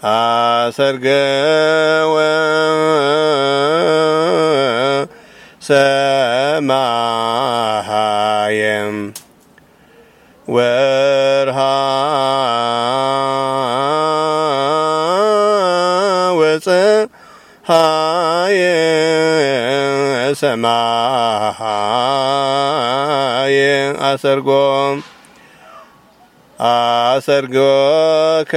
አሰርገወ ሰማየ ወርሃ ወፀሐየ ሰማየ አሰርጎከ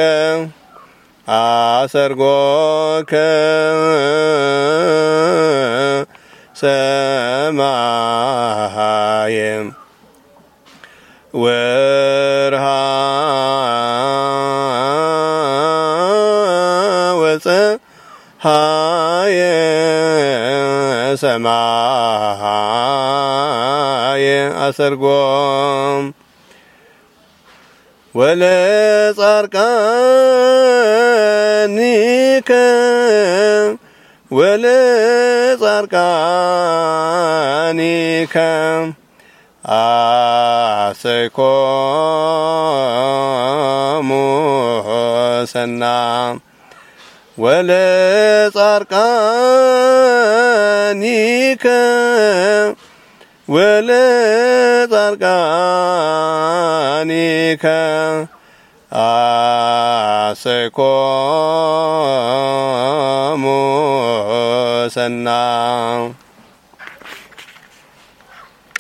ሰማየ ወርሃ ወፀሐየ ሰማየ አሰርጎም ወለጻርቃኒከ አሰይኮሙ ሰናም ወለጻርቃኒከ አሰይኮሙ ሰናም